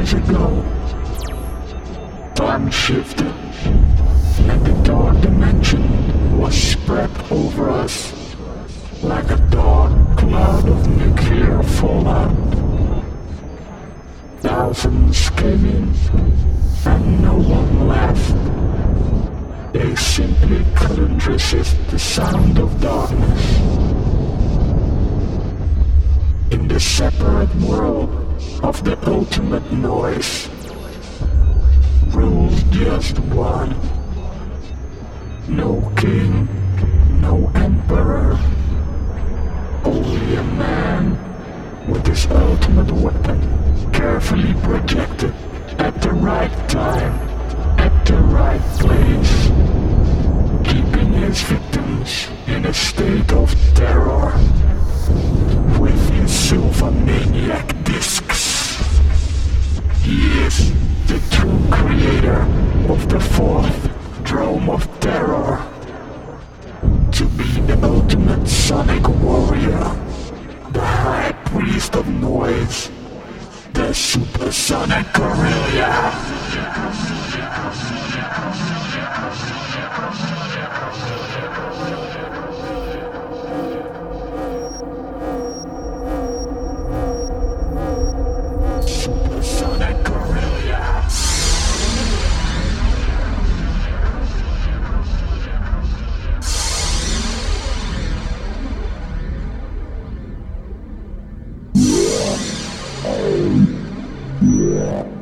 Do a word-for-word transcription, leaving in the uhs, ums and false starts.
years ago, time shifted, and the dark dimension was spread over us like a dark cloud of nuclear fallout. Thousands came in, and no one left. They simply couldn't resist the sound of darkness. In the separate world of the ultimate noise, rules just one. No king, no emperor, only a man with his ultimate weapon carefully projected at the right time, at the right place, keeping his victims in a state of terror with his silver maniac discs. He is the true creator of the fourth Drome of Terror. To be the ultimate sonic warrior, the high priest of noise, the supersonic guerrilla. Supersonic guerrilla. Yeah.